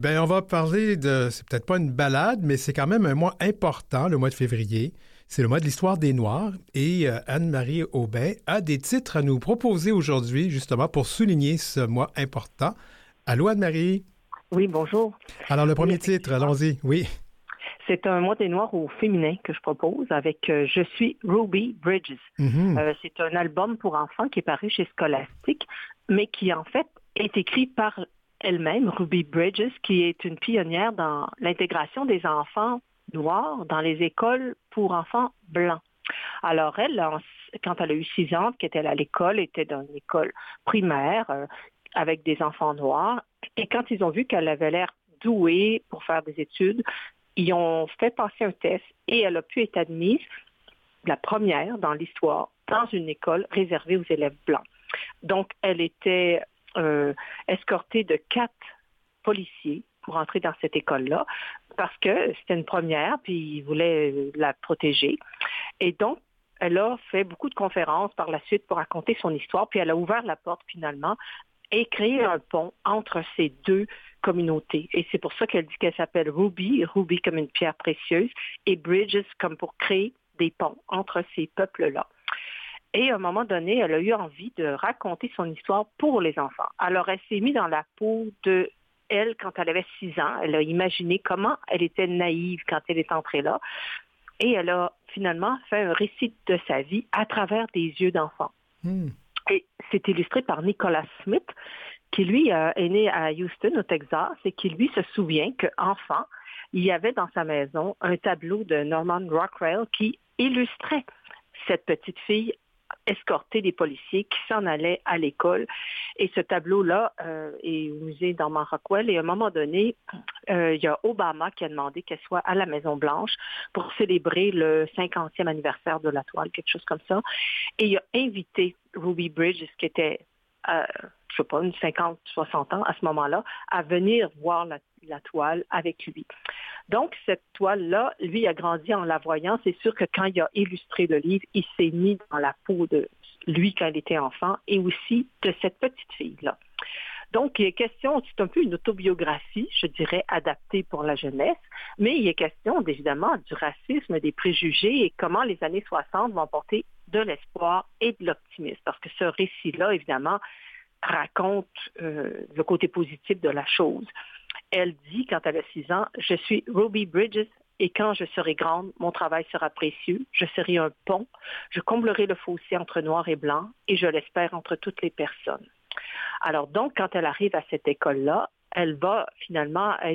Ben, on va parler c'est peut-être pas une balade, mais c'est quand même un mois important, le mois de février. C'est le mois de l'histoire des Noirs et Anne-Marie Aubin a des titres à nous proposer aujourd'hui, justement, pour souligner ce mois important. Allô, Anne-Marie? Oui, bonjour. Alors, le Oui, premier titre, allons-y. Oui. c'est un mois des Noirs au féminin que je propose avec Je suis Ruby Bridges. Mhm. C'est un album pour enfants qui est paru chez Scholastic, mais qui en fait est écrit par elle-même, Ruby Bridges, qui est une pionnière dans l'intégration des enfants noirs dans les écoles pour enfants blancs. Alors elle, quand elle a eu 6 ans, qu'elle était à l'école, était dans une école primaire avec des enfants noirs, et quand ils ont vu qu'elle avait l'air douée pour faire des études, ils ont fait passer un test et elle a pu être admise, la première dans l'histoire, dans une école réservée aux élèves blancs. Donc, elle était escortée de 4 policiers pour entrer dans cette école-là parce que c'était une première, puis ils voulaient la protéger. Et donc, elle a fait beaucoup de conférences par la suite pour raconter son histoire, puis elle a ouvert la porte finalement et créé un pont entre ces deux communautés. Et c'est pour ça qu'elle dit qu'elle s'appelle Ruby, Ruby comme une pierre précieuse, et Bridges comme pour créer des ponts entre ces peuples-là. Et à un moment donné, elle a eu envie de raconter son histoire pour les enfants. Alors, elle s'est mise dans la peau de elle quand elle avait 6 ans. Elle a imaginé comment elle était naïve quand elle est entrée là. Et elle a finalement fait un récit de sa vie à travers des yeux d'enfant. Et c'est illustré par Nicholas Smith, qui lui est né à Houston, au Texas, et qui lui se souvient qu'enfant, il y avait dans sa maison un tableau de Norman Rockwell qui illustrait cette petite fille escortée des policiers qui s'en allaient à l'école. Et ce tableau-là est au musée Norman Rockwell. Et à un moment donné, il y a Obama qui a demandé qu'elle soit à la Maison-Blanche pour célébrer le 50e anniversaire de la toile, quelque chose comme ça. Et il a invité Ruby Bridges, qui était, je sais pas, une 50, 60 ans à ce moment-là, à venir voir la toile avec lui. Donc, cette toile-là, lui a grandi en la voyant. C'est sûr que quand il a illustré le livre, il s'est mis dans la peau de lui quand il était enfant et aussi de cette petite fille-là. Donc, il est question, c'est un peu une autobiographie, je dirais, adaptée pour la jeunesse, mais il est question, évidemment, du racisme, des préjugés et comment les années 60 vont porter de l'espoir et de l'optimisme. Parce que ce récit-là, évidemment, raconte le côté positif de la chose. Elle dit, quand elle a 6 ans, « Je suis Ruby Bridges et quand je serai grande, mon travail sera précieux. Je serai un pont. Je comblerai le fossé entre noir et blanc et je l'espère entre toutes les personnes. » Alors donc, quand elle arrive à cette école-là, elle va finalement elle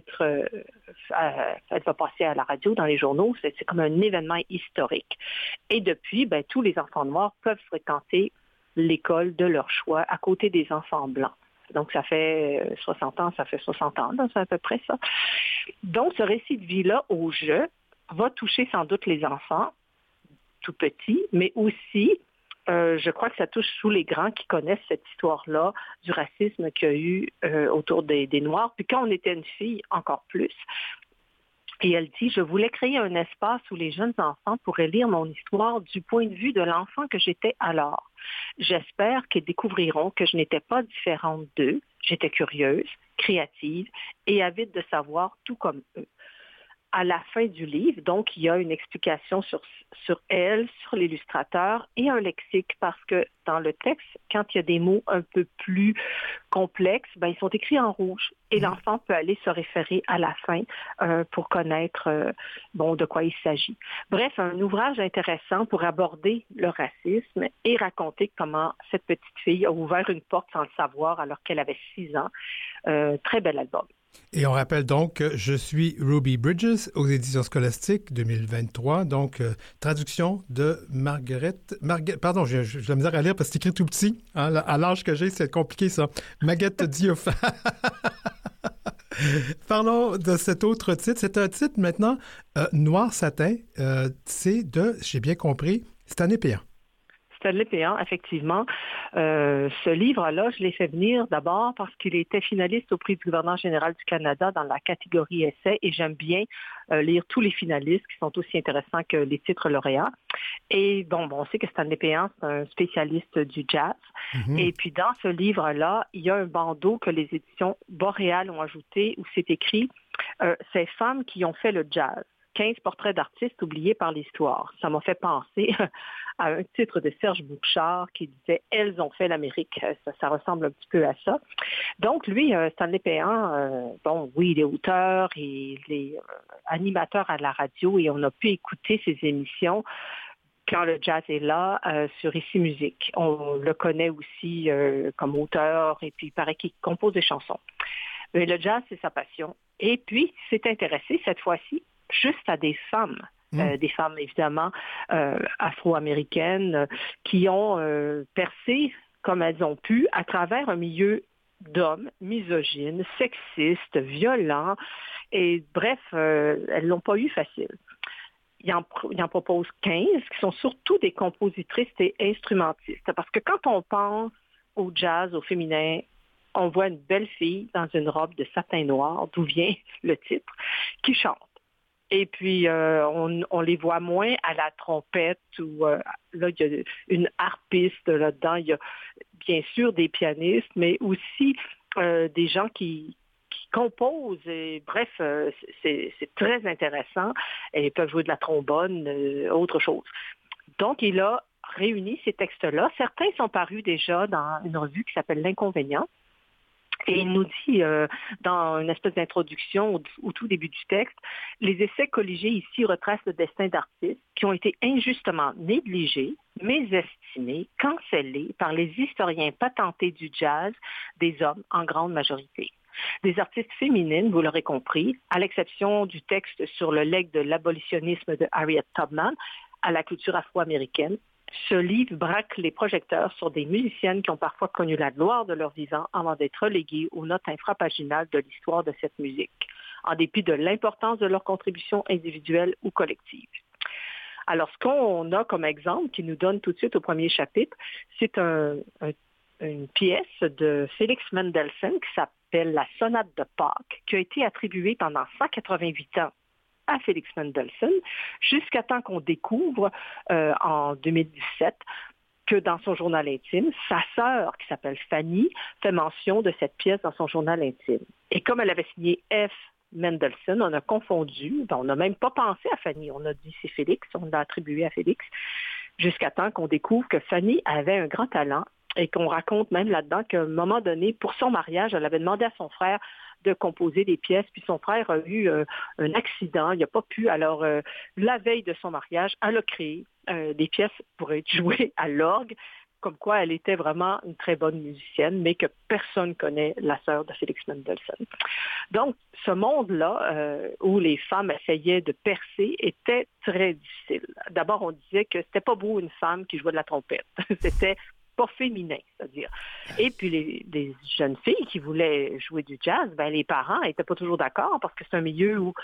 va passer à la radio, dans les journaux. C'est comme un événement historique. Et depuis, tous les enfants noirs peuvent fréquenter l'école de leur choix à côté des enfants blancs. Donc, ça fait 60 ans, là, c'est à peu près ça. Donc, ce récit de vie-là au jeu va toucher sans doute les enfants tout petits, mais aussi, je crois que ça touche tous les grands qui connaissent cette histoire-là du racisme qu'il y a eu autour des Noirs. Puis quand on était une fille, encore plus. Et elle dit, je voulais créer un espace où les jeunes enfants pourraient lire mon histoire du point de vue de l'enfant que j'étais alors. J'espère qu'ils découvriront que je n'étais pas différente d'eux. J'étais curieuse, créative et avide de savoir tout comme eux. À la fin du livre, donc, il y a une explication sur elle, sur l'illustrateur et un lexique parce que dans le texte, quand il y a des mots un peu plus complexes, ils sont écrits en rouge et l'enfant peut aller se référer à la fin pour connaître de quoi il s'agit. Bref, un ouvrage intéressant pour aborder le racisme et raconter comment cette petite fille a ouvert une porte sans le savoir alors qu'elle avait 6 ans. Très bel album. Et on rappelle donc que Je suis Ruby Bridges aux éditions Scolastiques 2023, donc traduction de pardon, j'ai de la misère à lire parce que c'est écrit tout petit, hein, à l'âge que j'ai, c'est compliqué ça. Maguette Diouf. Parlons de cet autre titre, c'est un titre maintenant, Noir Satin, c'est j'ai bien compris, Stan et Péan. Stanley Péan, effectivement. Ce livre-là, je l'ai fait venir d'abord parce qu'il était finaliste au prix du gouverneur général du Canada dans la catégorie essai et j'aime bien lire tous les finalistes qui sont aussi intéressants que les titres lauréats. Et bon, on sait que Stanley Péan, c'est un spécialiste du jazz. Mm-hmm. Et puis dans ce livre-là, il y a un bandeau que les éditions Boréal ont ajouté où c'est écrit « Ces femmes qui ont fait le jazz ». 15 portraits d'artistes oubliés par l'histoire. Ça m'a fait penser à un titre de Serge Bouchard qui disait « Elles ont fait l'Amérique ». Ça ressemble un petit peu à ça. Donc, lui, Stanley Péan, oui, il est auteur, il est animateur à la radio et on a pu écouter ses émissions quand le jazz est là sur Ici Musique. On le connaît aussi comme auteur et puis il paraît qu'il compose des chansons. Mais le jazz, c'est sa passion. Et puis, il s'est intéressé cette fois-ci juste à des femmes évidemment afro-américaines qui ont percé comme elles ont pu à travers un milieu d'hommes misogynes, sexistes, violents et bref, elles l'ont pas eu facile. Il en propose 15 qui sont surtout des compositrices et instrumentistes parce que quand on pense au jazz, au féminin, on voit une belle fille dans une robe de satin noir, d'où vient le titre, qui chante. Et puis, on les voit moins à la trompette ou là, il y a une harpiste là-dedans. Il y a bien sûr des pianistes, mais aussi des gens qui composent. Et, bref, c'est très intéressant. Et ils peuvent jouer de la trombone, autre chose. Donc, il a réuni ces textes-là. Certains sont parus déjà dans une revue qui s'appelle L'Inconvénient. Et il nous dit, dans une espèce d'introduction au tout début du texte, les essais colligés ici retracent le destin d'artistes qui ont été injustement négligés, mésestimés, cancellés par les historiens patentés du jazz, des hommes en grande majorité. Des artistes féminines, vous l'aurez compris, à l'exception du texte sur le legs de l'abolitionnisme de Harriet Tubman à la culture afro-américaine, ce livre braque les projecteurs sur des musiciennes qui ont parfois connu la gloire de leur vivant avant d'être reléguées aux notes infrapaginales de l'histoire de cette musique, en dépit de l'importance de leur contribution individuelle ou collective. Alors, ce qu'on a comme exemple, qui nous donne tout de suite au premier chapitre, c'est une pièce de Félix Mendelssohn qui s'appelle La Sonate de Pâques, qui a été attribuée pendant 188 ans à Félix Mendelssohn, jusqu'à temps qu'on découvre en 2017 que dans son journal intime, sa sœur, qui s'appelle Fanny, fait mention de cette pièce dans son journal intime. Et comme elle avait signé F. Mendelssohn, on a confondu, on n'a même pas pensé à Fanny, on a dit c'est Félix, on l'a attribué à Félix, jusqu'à temps qu'on découvre que Fanny avait un grand talent et qu'on raconte même là-dedans qu'à un moment donné, pour son mariage, elle avait demandé à son frère de composer des pièces, puis son frère a eu un accident, il n'a pas pu, alors la veille de son mariage, elle a créé des pièces pour être jouées à l'orgue, comme quoi elle était vraiment une très bonne musicienne, mais que personne connaît la sœur de Félix Mendelssohn. Donc, ce monde-là, où les femmes essayaient de percer, était très difficile. D'abord, on disait que c'était pas beau une femme qui jouait de la trompette. C'était pas féminin, c'est-à-dire. Et puis, les jeunes filles qui voulaient jouer du jazz, les parents n'étaient pas toujours d'accord parce que c'est un milieu où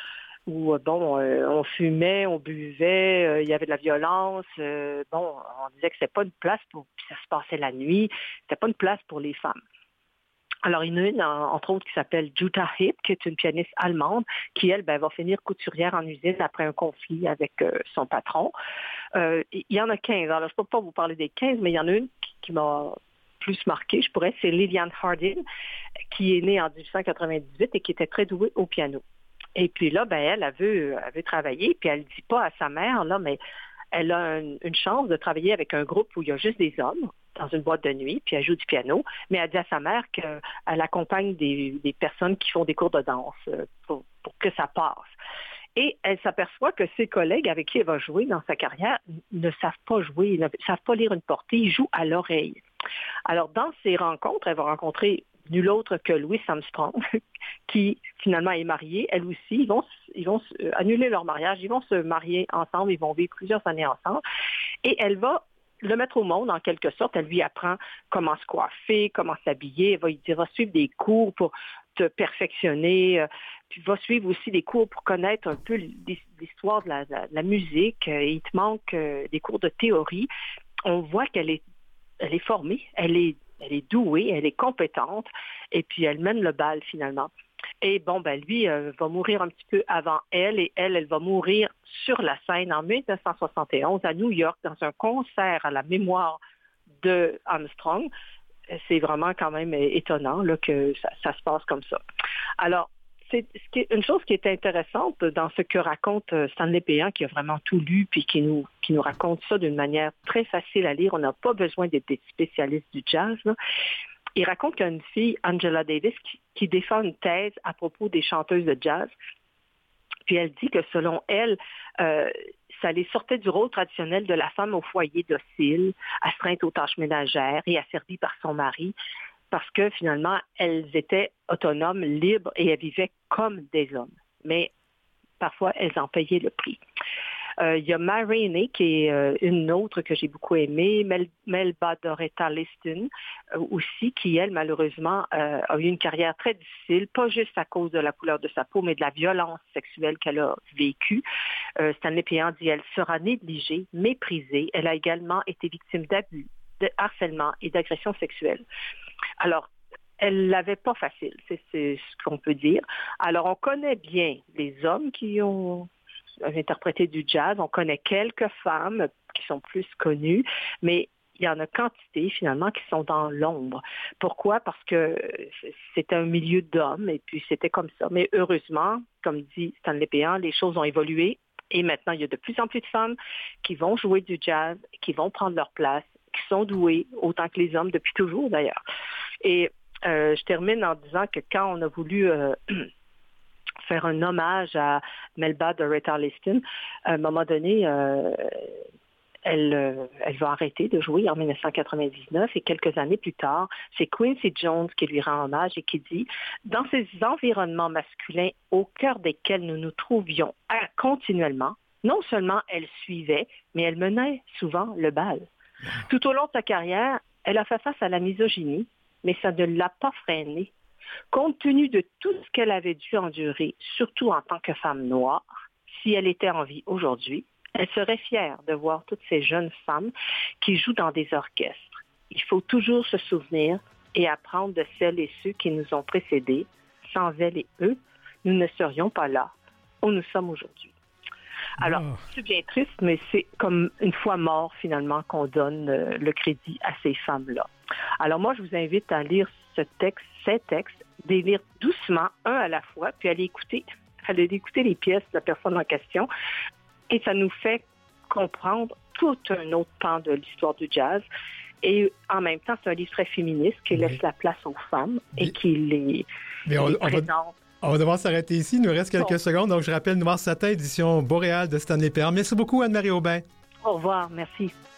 on fumait, on buvait, il y avait de la violence. On disait que c'était pas une place pour... Puis ça se passait la nuit. C'était pas une place pour les femmes. Alors, il y en a une, entre autres, qui s'appelle Jutta Hipp, qui est une pianiste allemande, qui, elle, va finir couturière en usine après un conflit avec son patron. Il y en a 15. Alors, je ne peux pas vous parler des 15, mais il y en a une qui m'a plus marqué, c'est Lillian Hardin, qui est née en 1898 et qui était très douée au piano. Et puis là, elle veut travailler, puis elle ne dit pas à sa mère, là, mais elle a une chance de travailler avec un groupe où il y a juste des hommes, dans une boîte de nuit, puis elle joue du piano, mais elle dit à sa mère qu'elle accompagne des personnes qui font des cours de danse pour que ça passe. Et elle s'aperçoit que ses collègues avec qui elle va jouer dans sa carrière ne savent pas jouer, ne savent pas lire une portée, ils jouent à l'oreille. Alors, dans ces rencontres, elle va rencontrer nul autre que Louis Armstrong, qui finalement est marié. Elle aussi, ils vont annuler leur mariage, ils vont se marier ensemble, ils vont vivre plusieurs années ensemble. Et elle va le mettre au monde, en quelque sorte. Elle lui apprend comment se coiffer, comment s'habiller. Elle va suivre des cours pour te perfectionner. Puis va suivre aussi des cours pour connaître un peu l'histoire de la musique. Il te manque des cours de théorie. on voit qu'elle est formée, elle est douée, elle est compétente, et puis elle mène le bal finalement. Et lui va mourir un petit peu avant elle, et elle va mourir sur la scène en 1971 à New York dans un concert à la mémoire de Armstrong. C'est vraiment quand même étonnant là, que ça se passe comme ça. Alors, une chose qui est intéressante dans ce que raconte Stanley Péan, qui a vraiment tout lu, puis qui nous raconte ça d'une manière très facile à lire. On n'a pas besoin d'être des spécialistes du jazz, là. Il raconte qu'il y a une fille, Angela Davis, qui défend une thèse à propos des chanteuses de jazz. Puis elle dit que selon elle, ça les sortait du rôle traditionnel de la femme au foyer docile, astreinte aux tâches ménagères et asservie par son mari, parce que finalement, elles étaient autonomes, libres et elles vivaient comme des hommes. Mais parfois, elles en payaient le prix. Il y a Ma Rainey, qui est une autre que j'ai beaucoup aimée, Melba Doretta Liston aussi, qui, elle, malheureusement, a eu une carrière très difficile, pas juste à cause de la couleur de sa peau, mais de la violence sexuelle qu'elle a vécue. Stanley Péan dit, elle sera négligée, méprisée. Elle a également été victime d'abus, de harcèlement et d'agression sexuelle. Alors, elle l'avait pas facile, c'est ce qu'on peut dire. Alors, on connaît bien les hommes qui ont interprété du jazz, on connaît quelques femmes qui sont plus connues, mais il y en a quantité, finalement, qui sont dans l'ombre. Pourquoi? Parce que c'était un milieu d'hommes, et puis c'était comme ça. Mais heureusement, comme dit Stanley Péan, les choses ont évolué, et maintenant, il y a de plus en plus de femmes qui vont jouer du jazz, qui vont prendre leur place, qui sont douées, autant que les hommes, depuis toujours d'ailleurs. Et je termine en disant que quand on a voulu faire un hommage à Melba Doretta Liston, à un moment donné, elle va arrêter de jouer en 1999, et quelques années plus tard, c'est Quincy Jones qui lui rend hommage et qui dit « Dans ces environnements masculins au cœur desquels nous nous trouvions continuellement, non seulement elle suivait, mais elle menait souvent le bal. Tout au long de sa carrière, elle a fait face à la misogynie, mais ça ne l'a pas freinée. Compte tenu de tout ce qu'elle avait dû endurer, surtout en tant que femme noire, si elle était en vie aujourd'hui, elle serait fière de voir toutes ces jeunes femmes qui jouent dans des orchestres. Il faut toujours se souvenir et apprendre de celles et ceux qui nous ont précédés. Sans elles et eux, nous ne serions pas là où nous sommes aujourd'hui. » Alors, c'est bien triste, mais c'est comme une fois mort, finalement, qu'on donne le crédit à ces femmes-là. Alors moi, je vous invite à lire ces textes, les lire doucement, un à la fois, puis aller écouter les pièces de la personne en question. Et ça nous fait comprendre tout un autre pan de l'histoire du jazz. Et en même temps, c'est un livre très féministe qui laisse la place aux femmes et qui les présente. On va devoir s'arrêter ici. Il nous reste quelques secondes. Donc, je rappelle Noir Satin, édition Boréal de Stanley Péan. Merci beaucoup, Anne-Marie Aubin. Au revoir. Merci.